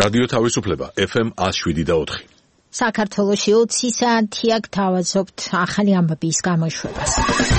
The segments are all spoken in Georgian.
რადიო თავისუფლება FM 107.4. საქართველოში 20 საათია გთავაზობთ ახალი ამბების გამოშვებას.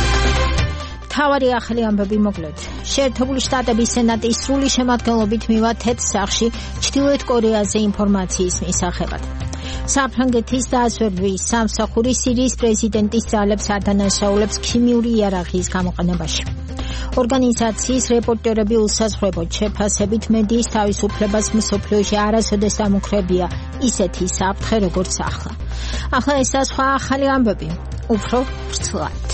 თავარი ახალი ამბები მოკლედ. შეერთებული შტატების სენატის სრული შემადგენლობით მივა თეთრ სახლში ჩრდილოეთ კორეაზე ინფორმაციის მისაღებად. საფრანგეთის დაზვერვის სამსახური სირიის პრეზიდენტის ძალებს არ დანაშაულებს ქიმიური იარაღის გამოყენებაში. ორგანიზაციის რეპორტერები უსაზღვრებოდ შეფასებით მედიის თავისუფლებას მსოფლიოში არასოდეს დამუქრებია ისეთი საფრთხე როგორც ახლა. ახლა ეს სხვა ახალი ამბები, უფრო ვრცლად.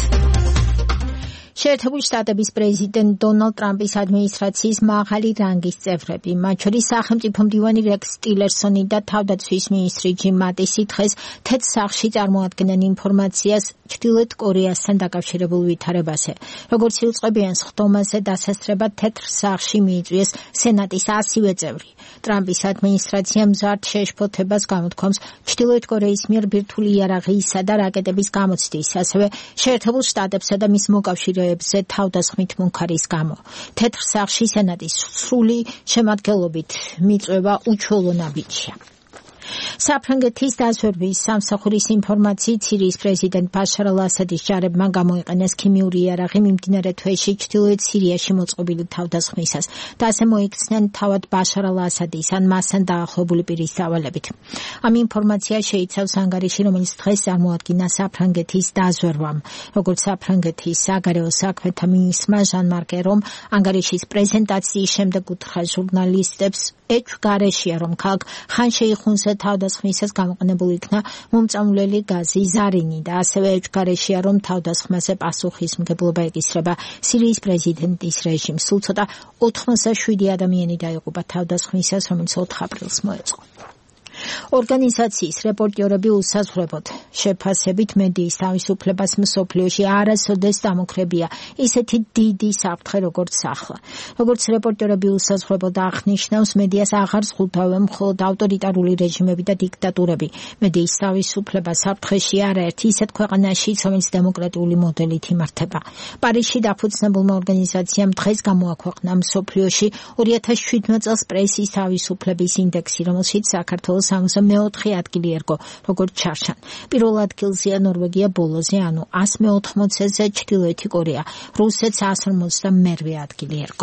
შეერთებული შტატების პრეზიდენტ დონალდ ტრამპის ადმინისტრაციის მაღალი რანგის წევრები, მათ შორის სახელმწიფო მდივანი რექს ტილერსონი და თავდაცვის მინისტრი ჯიმ მატისი დღეს თეთრ სახლში წარმოადგენენ ინფორმაციას ჩრდილოეთ კორეასთან დაკავშირებულ ვითარებაზე. როგორც იუწყებიან სხდომაზე დასასწრებად თეთრ სახლში მიიწვიეს სენატის 100-ვე წევრი. ტრამპის ადმინისტრაცია მზარდ შეშფოთებას გამოთქვამს ჩრდილოეთ კორეის მიერ ბირთვული იარაღისა და რაკეტების გამოცდის, ასევე შეერთებულ შტატებსა და მის მოკავშირეებზე თავდასხმით მუნქარის გამო. თეთრ სახლში სენატის სრული შემადგენლობით მიწვევა უჩვეულო ნაბიჯია. საფრანგეთის დაზვერვის სამსახურის ინფორმაციით სირიის პრეზიდენტ ბაშარ ალ-ასადის ჯარებმა გამოიყენეს ქიმიური იარაღი მიმდინარე თვეში ჩრდილოეთ სირიაში მოწყობილი თავდასხმისას და ასე მოიქცნენ თავად ბაშარ ალ-ასადის ან მასთან დაახლოებული პირის დავალებით. ამ ინფორმაცია შეიცავს ანგარიში, რომელიც დღეს წარმოადგინა საფრანგეთის დაზვერვამ. როგორც საფრანგეთის საგარეო საქმეთა მინისტრმა ჟან-მარკ ერომ ანგარიშის პრეზენტაციის შემდეგ უთხრა ჟურნალისტებს, ეჭვგარეშეა, რომ ქალაქ ხან-შეიხუნზე თავდასხმისას გამოყენებული იქნა მომწამვლელი გაზი ზარინი და ასევე ეჭვგარეშეა, რომ თავდასხმაზე პასუხისმგებლობა ეკისრება სირიის პრეზიდენტის რეჟიმს. სულ ცოტა 87 ადამიანი დაიღუპა თავდასხმისას, რომელიც 4 აპრილს მოეწყო. ორგანიზაციის რეპორტერები უსაზღვრებოდ შეფასებით მედიის თავისუფლებას მსოფლიოში არასოდეს დამუქრებია ისეთი დიდი საფრთხე როგორც ახლა. როგორც რეპორტერები უსაზღვრებოდ აღნიშნავს, მედიას აღარ ზღუდავენ მხოლოდ ავტორიტარული რეჟიმები და დიქტატურები. მედიის თავისუფლება საფრთხეში არაერთი ისეთ ქვეყანაშიც, რომელიც დემოკრატიული მოდელით იმართება. პარიზში დაფუძნებულმა ორგანიზაციამ დღეს გამოაქვეყნა მსოფლიოში 2017 წელს პრესის თავისუფლების ინდექსი, რომელშიც საქართველოს 64 ადგილი ერგო, როგორც ჩარჩან. პირველ ადგილზეა ნორვეგია ბოლოზე, ანუ 180-ზე ჩრდილოეთი კორეა, რუსეთს 152 ადგილი ერგო.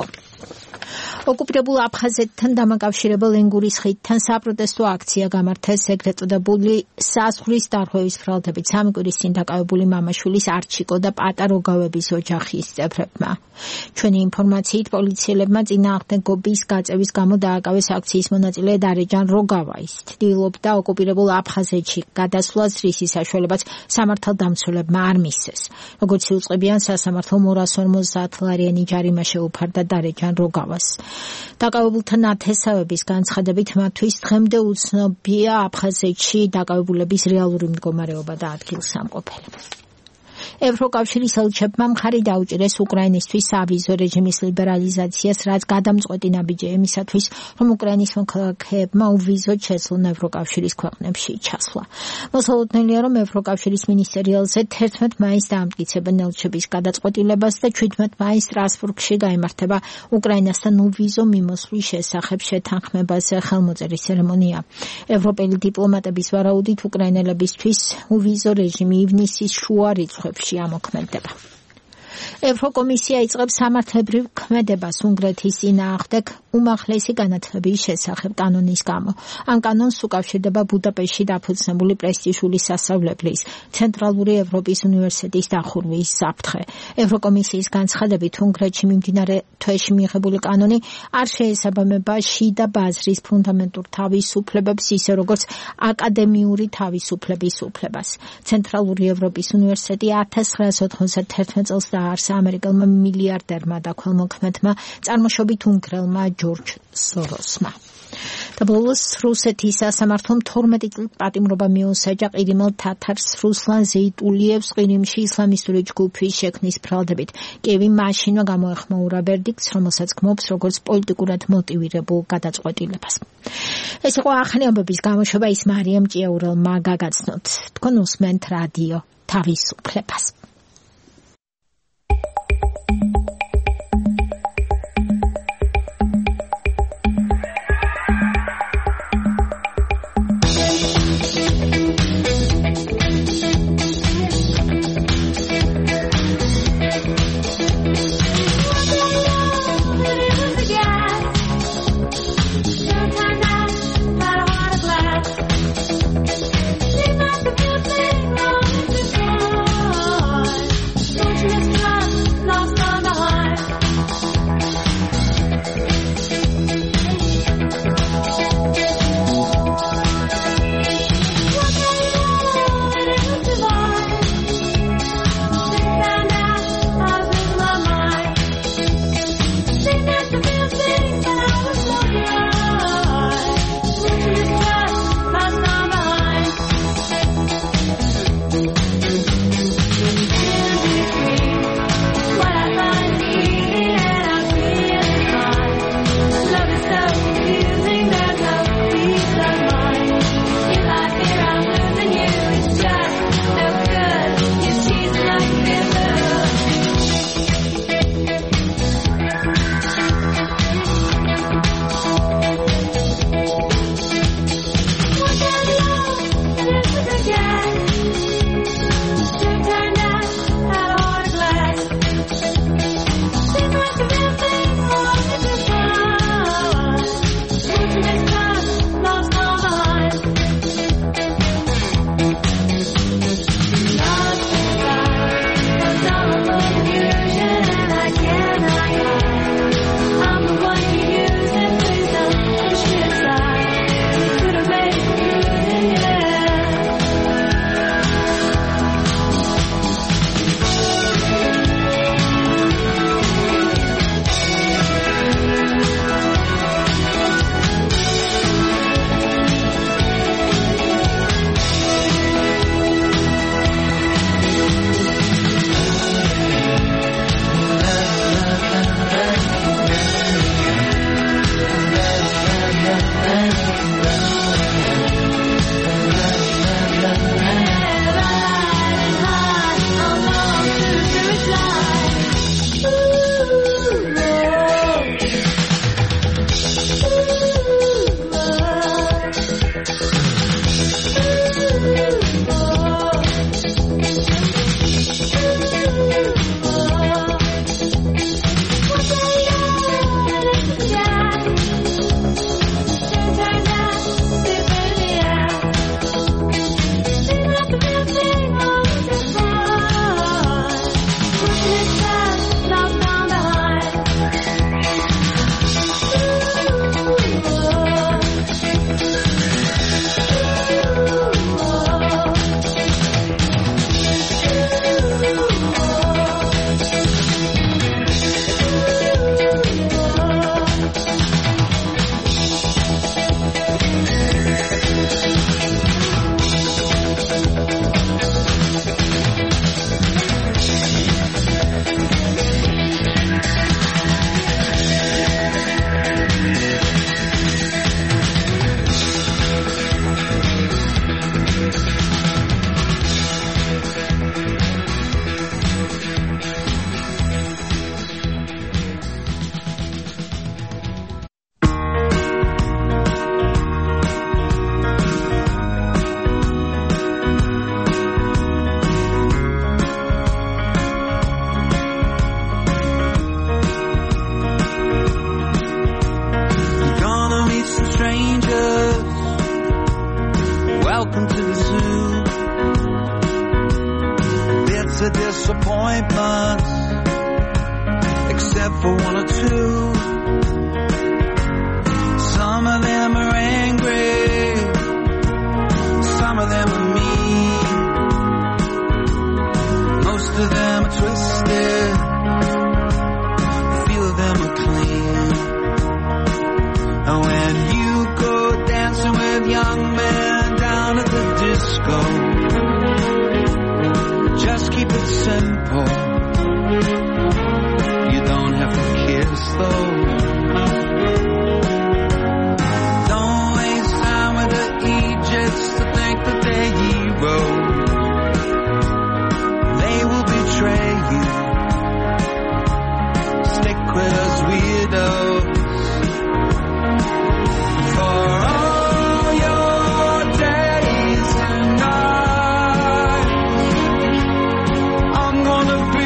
ოკუპირებულ აფხაზეთთან დამაკავშირებელ ენგურის ხიდთან საპროტესტო აქცია გამართეს ეგრეთ წოდებული საზღვრის დარღვევის ფრალდებით. 3 კვირის წინ დაკავებული მამაშვილის არჩიკო და პატაროგავების ოჯახის წევრებმა. ჩვენი ინფორმაციით პოლიციელებმა წინააღმდეგობის გაწევის გამო დააკავეს აქციის მონაწილე დარეჯან როგავაის. ცდილობდა ოკუპირებულ აფხაზეთში გადასვლას, რისი საშუალებაც სამართალდამცველებმა არ მისცეს. როგორც იუწყებიან, სასამართლომ 250 ლარიანი ჯარიმა შეუფარდა დარეჯან როგავას. დაკავებულთა ნათესავების განცხადებით, მათთვის დღემდე უცნობია აფხაზეთში დაკავებულების რეალური მდგომარეობა და ადგილსამყოფელი. ევროკავშირის ელჩებმა მხარი დაუჭირეს უკრაინისთვის სავიზო რეჟიმის ლიბერალიზაციას, რაც გადამწყვეტი ნაბიჯია იმისათვის, რომ უკრაინის მოქალაქეებმა უვიზოდ შეძლონ ევროკავშირის ქვეყნებში ჩასვლა. მოსალოდნელია, რომ ევროკავშირის მინისტერიალზე 11 მაისს დაამტკიცებენ ელჩების გადაწყვეტილებას და 17 მაისს სტრასბურგში გაიმართება უკრაინასთან უვიზო მიმოსვლის შესახებ შეთანხმებაზე ხელმოწერის ცერემონია. ევროპელი დიპლომატების ვარაუდით უკრაინელებისთვის უვიზო რეჟიმი ივნისის შუა რიცხვებში ამოქმედება. ევროკომისია იწყებს სამართლებრივ ქმედებას უნგრეთის წინააღმდეგ უმაღლესი განათლების შესახებ კანონის გამო. ამ კანონს უკავშირდება ბუდაპეშტში დაფუძნებული პრესტიჟული სასწავლებლის ცენტრალური ევროპის უნივერსიტეტის დახურვის საფრთხე. ევროკომისიის განცხადებით, უნგრეთში მიმდინარე თვეში მიღებული კანონი არ შეესაბამება შიდა ბაზრის ფუნდამენტურ თავისუფლებებს, ისე როგორც აკადემიური თავისუფლების უფლებას. ცენტრალური ევროპის უნივერსიტეტი 1991 წელს დაარსა ამერიკელმა მილიარდერმა და ქველმოქმედმა წარმოშობით უნგრელმა ჯორჯ სოროსმა. და ბოლოს რუსეთის სასამართლომ 12 წლით პატიმრობა მიუსაჯა ყირიმელ თათარს რუსლან ზეიტულიევს ყირიმში ისლამისტური ჯგუფის შექმნის ფრალდებით. კიევი მაშინვე გამოეხმაურა ვერდიქტს, რომელსაც გმობს როგორც პოლიტიკურად მოტივირებულ გადაწყვეტილებას. ეს იყო ახალი ამბების გამოშვება, ის მარიამ ჭიაურელმა გაგაცნოთ. თქვენ უსმენთ რადიო თავისუფლებას. of disappointments, except for one or two. Some of them are angry, some of them are mean, most of them are twisted, a few of them are clean. And when you go dancing with young men down at the disco, just keep it simple. You don't have to kiss though. Don't waste time with the Egypts to think that they're heroes. They will betray you. Stick with us weirdos. For all your days and nights, I'm gonna be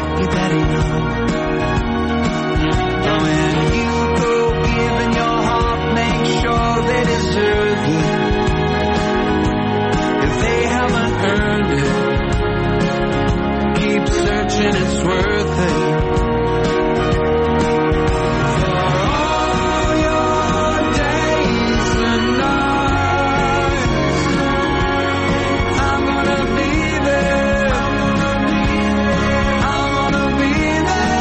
let your daddy know. And when you go giving your heart, make sure they deserve it. If they haven't earned it, keep searching, it's worth it. I'm gonna be there.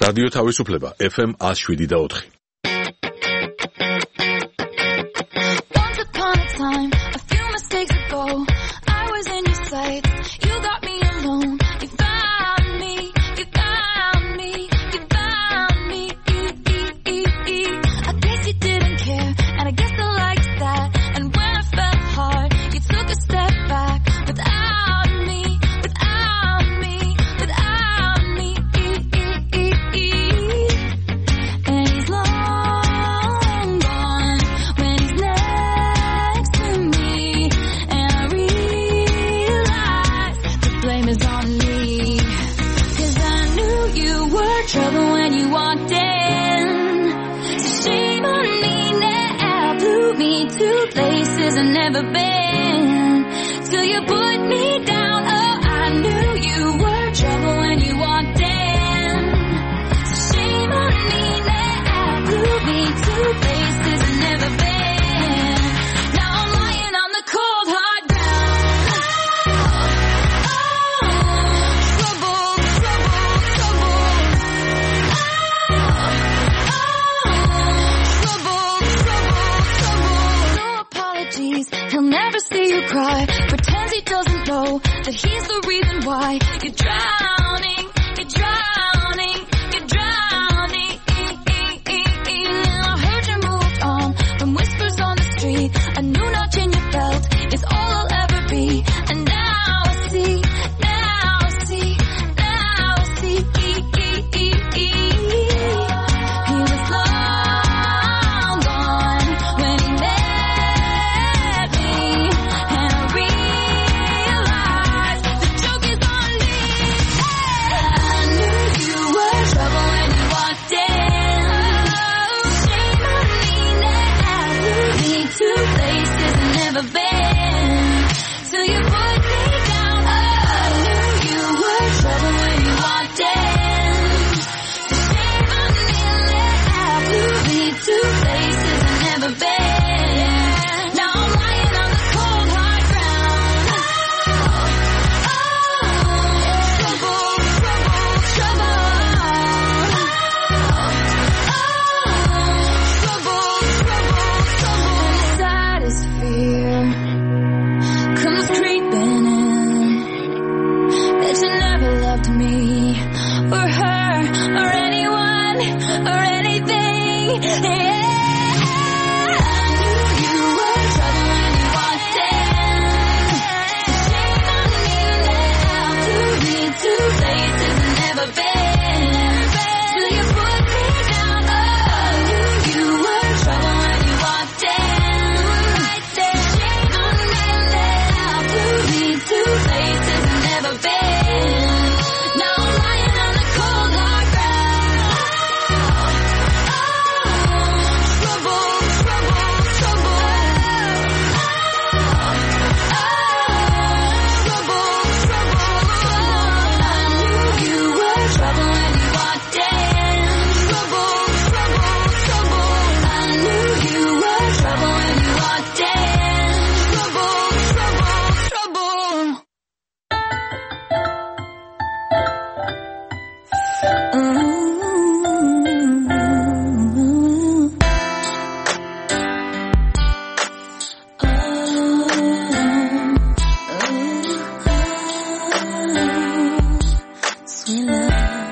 რადიო თავისუფლება FM 107.4. Once upon a time, a few mistakes ago, I was in your sights. You got me alone. You found me. You found me. You found me. I guess you didn't care, and I guess I liked that. And when I fell hard, you took a step back without me. Without me. Without me. And he's long gone when he's next to me. And I realize the blame is on me. 'Cause I knew you were trouble when you walked in. So shame on me now, blew me to places I've never been. Till you put me down, oh, I knew you were trouble when you walked in. So shame on me now, blew me to places I've never been. Now I'm lying on the cold hard ground. Trouble, trouble, trouble. Trouble, trouble, trouble. No apologies, he'll never see you cry. Pretends he doesn't know that he's the reason why you're drowning, you're drowning, you're drowning. I heard you moved on from whispers on the street. A new notch in your belt is all I'll ever be. And now I see, now I see, now I see. He was long gone when he met me. And I realized the joke is on me. I knew you were trouble when you walked in. Shame on me now, blew me to places I've never been. Till you put me down, oh, I knew you were trouble when you walked in. So shame on me now, blew me to places I've never been. Now I'm lying on the cold hard ground. Trouble, trouble, trouble. Trouble, trouble, trouble. The saddest fear comes creeping in, that you never loved me or her or anyone or anything. Yeah, I knew you were trouble when you walked in. Shame on me now, blew me to places I've never been. Till you put me down, oh, I knew you were trouble when you walked in. Shame on me now, blew me to places I've never been. Now I'm lying on the cold hard ground. Trouble, trouble, trouble. Trouble, trouble, trouble. I knew you were trouble when you walked in. Trouble, trouble, trouble. I knew you were trouble when you walked in. Trouble, trouble, trouble. Sweet love,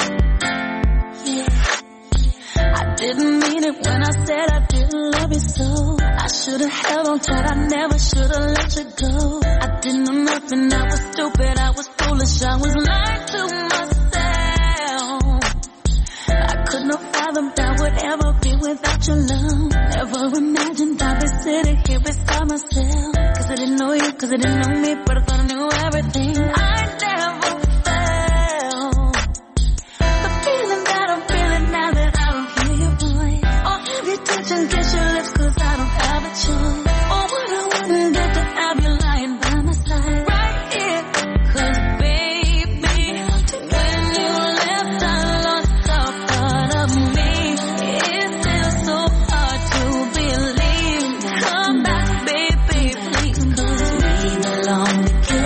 yeah. I didn't mean it when I said I didn't love you so. I should've held on tight, I never should've let you go. I didn't know nothing, I was stupid, I was foolish, I was lying to myself. I could not fathom that would ever be without your love. Never imagined I'd be sitting here beside myself. 'Cause I didn't know you, 'cause I didn't know me, but I thought I knew everything. I never felt the feeling that I'm feeling now that I don't hear your voice. Or have you touch and kiss your lips 'cause I don't have a choice. Or would I wonder that to have you lying by my side right here? 'Cause baby, when you left I lost a part of me. It's still so hard to believe. Come back, baby, please, 'cause we belong together.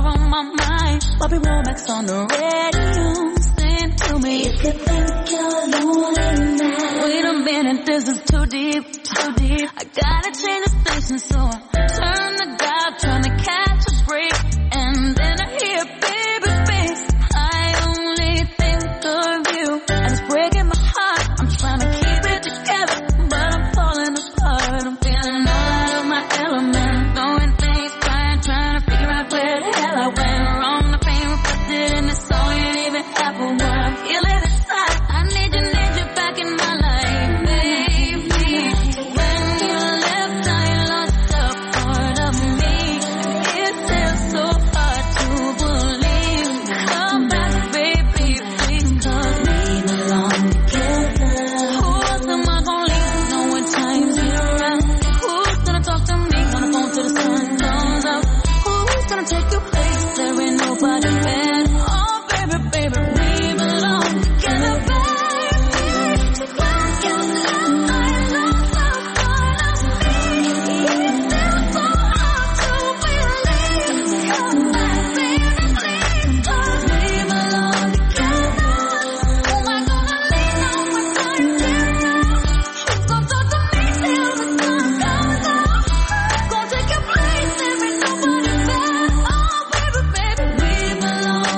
on my mind. Bobby Womack's on the radio. Sing to me if you think you're lonely now. Wait a minute, this is too deep, too deep. I gotta change the station, so I turn the dial, trying to catch a break. And then I hear baby face. I only think of you, and it's breaking my heart. I'm trying to keep it together, but I'm falling apart. I'm feeling all out of my element, throwing things, trying to figure out where the hell I went wrong. The pain reflected in the song ain't even half of what I'm feeling inside. I need you back in my life, baby. When you left, I lost a part of me. It's still so hard to believe. Come back, baby, please, 'cause we belong together. Who else am I gonna leave? No one times you around. Who's gonna talk to me on the phone till the sun comes out? Who's gonna take your place? There ain't nobody better. Oh, baby, baby, we belong together, baby. When you left, I lost a part of me. It's still so hard to believe. Come back, baby, please, 'cause we belong together. Who am I gonna lean on when times get rough? Who's gonna talk to me till the sun comes out? Who's gonna take your place? There ain't nobody better. Oh, baby, baby, we belong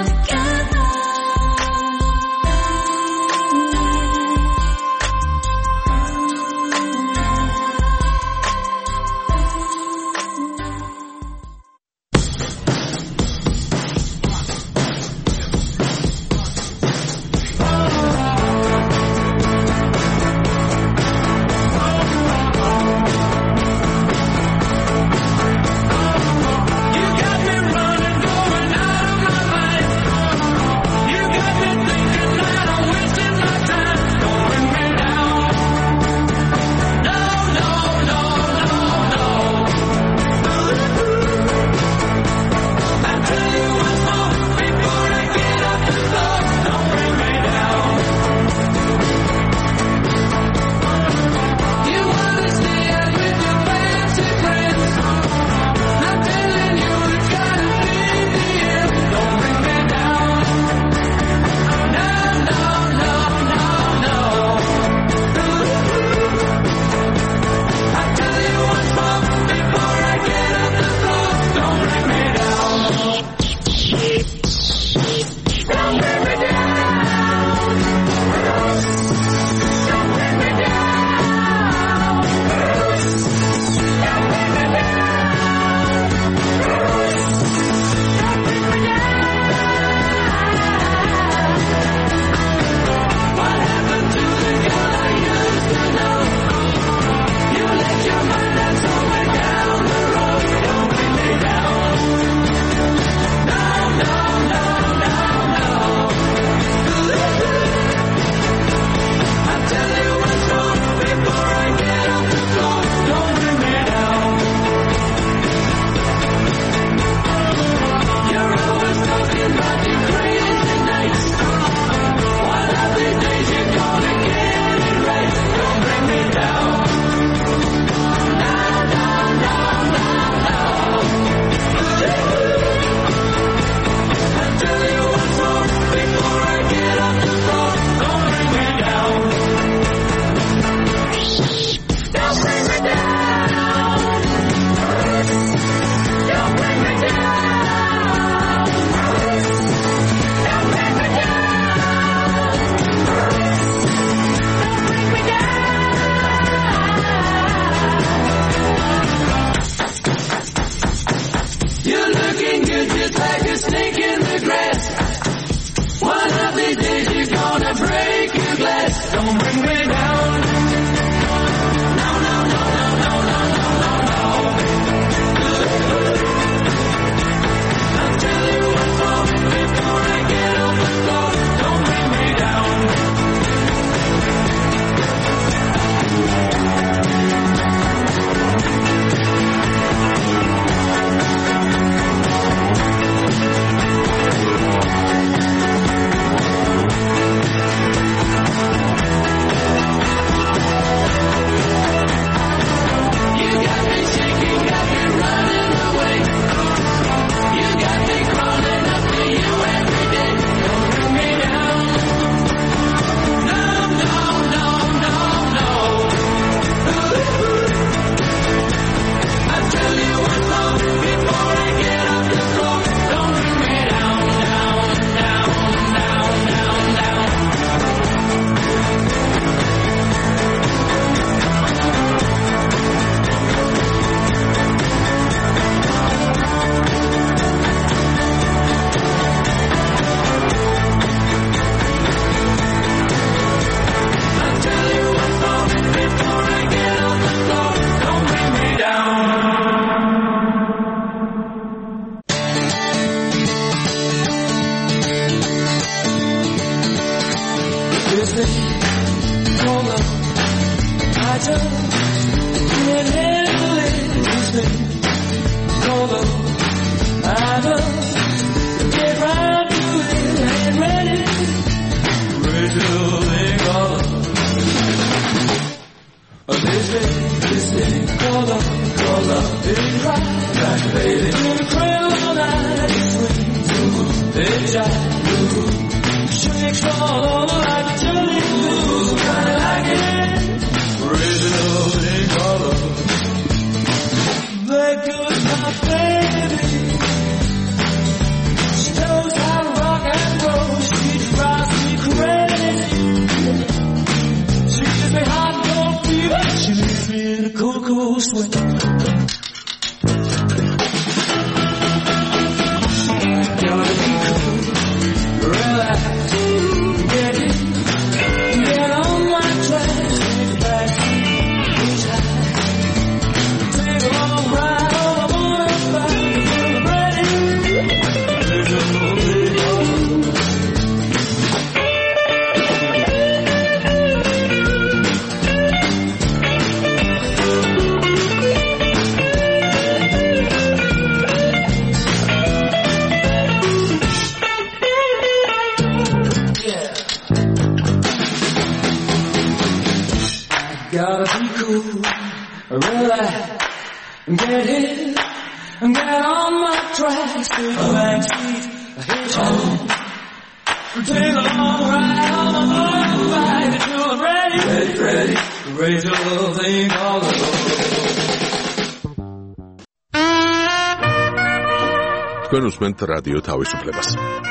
თქვენ უსმენთ რადიო თავისუფლებას.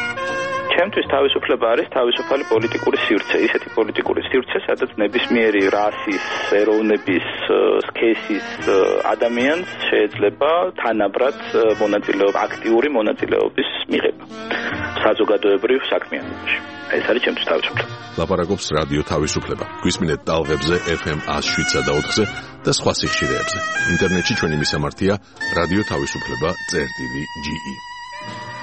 ჩემთვის თავისუფლება არის თავისუფალი პოლიტიკური სივრცე, ისეთი პოლიტიკური სივრცე, სადაც ნებისმიერი რასის, ეროვნების, სქესის ადამიანს შეიძლება თანაბრად აქტიური მონაწილეობის მიღება საზოგადოებრივ საქმიანობაში. ეს არის ჩემთვის თავისუფლება. ლაპარაკობს რადიო თავისუფლება. გვისმინეთ ტალღებზე FM 107.4-ზე და სხვა სიხშირეებზე. ინტერნეტში ჩვენი მისამართია radioთავისუფლება.ge.